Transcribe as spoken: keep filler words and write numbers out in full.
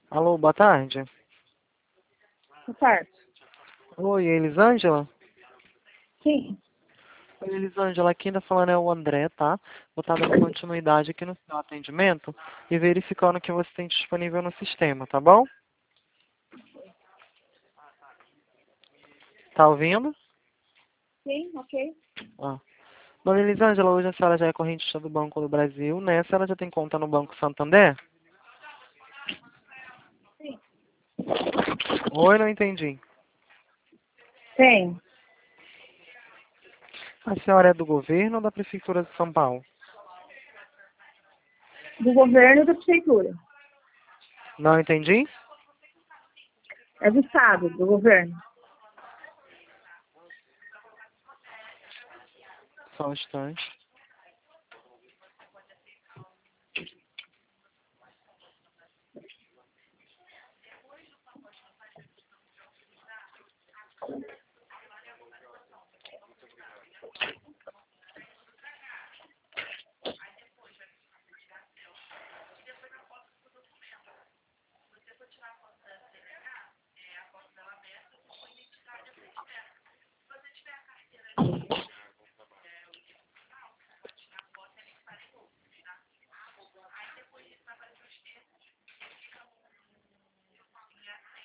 Alô, boa tarde. Boa tarde. Oi, Elisângela? Sim. Oi, Elisângela, aqui ainda falando é o André, tá? Vou estar dando continuidade aqui no seu atendimento e verificando o que você tem disponível no sistema, tá bom? Tá ouvindo? Sim, ok. Ah. Dona Elisângela, hoje a senhora já é correntista do Banco do Brasil, né? A senhora já tem conta no Banco Santander? Sim. Oi, não entendi. Tem. A senhora é do governo ou da Prefeitura de São Paulo? Do governo e da prefeitura. Não entendi? É do Estado, do governo. Só um instante.